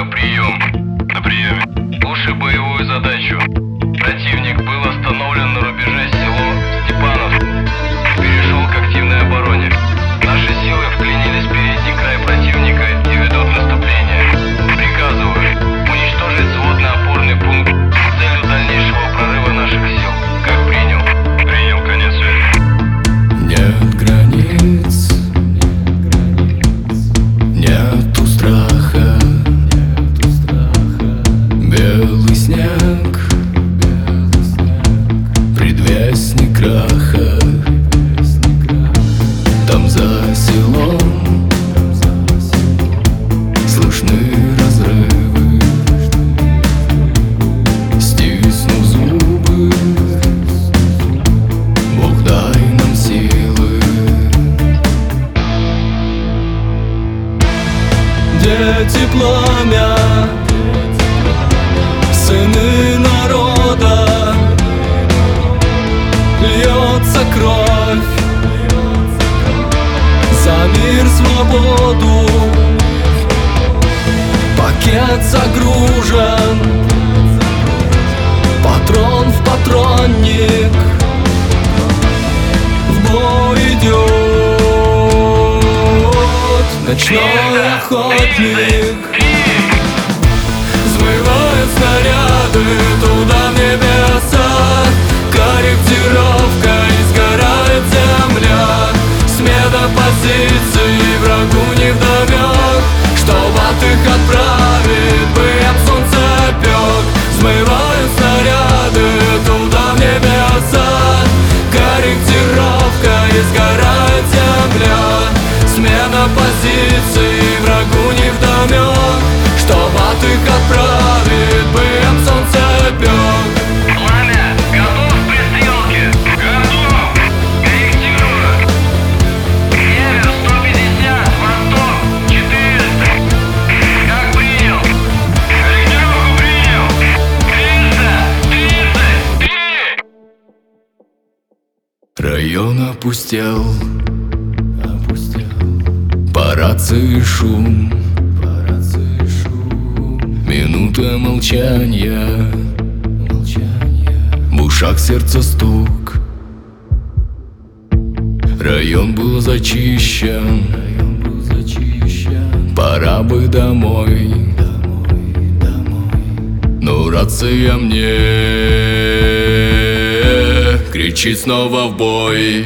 Волга, прием. На приеме. Слушай боевую задачу. Противник был остановлен на рубеже село Степанов. Перешел к активной обороне. Наши силы вклинились в передний край противника и ведут наступление. Приказываю уничтожить сводно-опорный пункт с целью дальнейшего прорыва наших сил. Как принял? Принял, конец связи. Нет границ, нету страха, белый снег, предвестник краха. Там за селом слышны разрывы. Стиснув зубы, Бог дай нам силы. Дети пламя, сыны народа, льется кровь за мир, свободу. Пакет загружен, патрон в патронник, в бой идет ночной охотник. Взмывают снаряды туда в небеса, корректировка и сгорает земля. Смена позиций врагу невдомек, что в ад их отправит бы об солнце пек. Взмывают снаряды туда в небеса, корректировка и сгорает земля. Смена позиций врагу невдомек, что в ад их отправит бы об солнце пек. Пламя, готов к пристрелке? Готов! Корректирую. Север 150, восток 400. Как принял? Корректировку принял. 300. Район опустел, по рации шум, минута молчания, в ушах сердца стук. Район был зачищен, пора бы домой, но рация мне кричит снова в бой.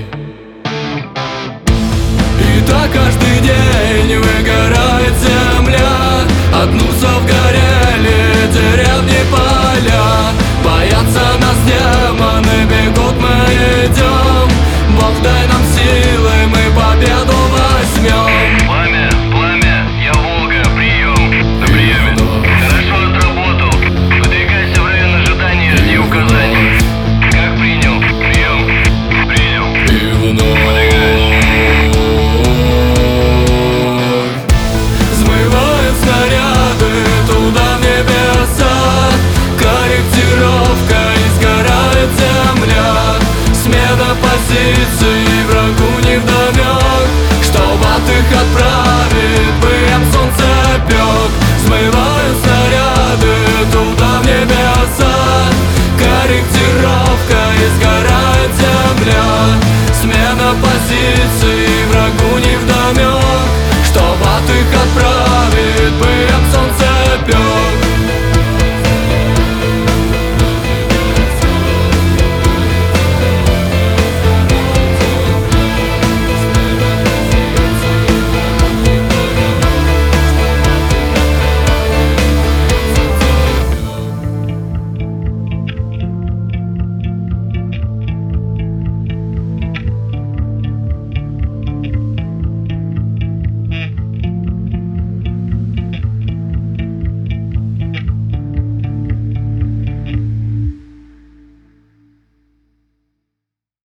И так каждый день выгорает земля, от нусов горели деревни, поля. Боятся нас демоны, бегут, мы идем. Бог дай нам силы, мы победу возьмем. Пламя, пламя, я Волга, прием. На приеме. Хорошо отработал. Выдвигайся в район ожидания, жди указаний. Как принял? Прием. Принял. И вновь взмывают снаряды туда в небеса, корректировка и сгорает земля. Смена позиций врагу невдомек, что в ад их отправит бы об солнце пек. Взмывают снаряды туда в небеса, корректировка и сгорает земля. Смена позиций